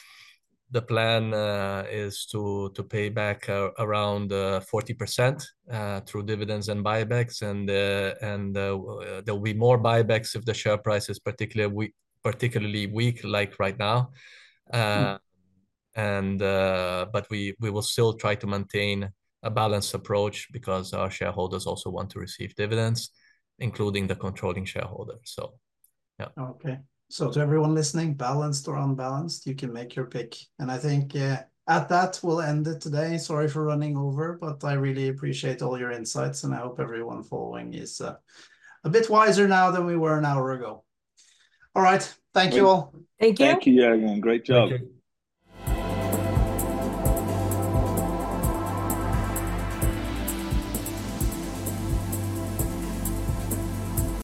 the plan uh, is to to pay back uh, around uh, forty percent uh, through dividends and buybacks, and uh, and uh, there will be more buybacks if the share price is particularly weak, particularly weak, like right now. Uh, mm. And uh, but we we will still try to maintain a balanced approach because our shareholders also want to receive dividends, including the controlling shareholder. So, yeah. Okay. So to everyone listening, balanced or unbalanced, you can make your pick. And I think uh, at that, we'll end it today. Sorry for running over, but I really appreciate all your insights, and I hope everyone following is uh, a bit wiser now than we were an hour ago. All right. Thank you all. Thank you. Thank you, Jürgen. Great job.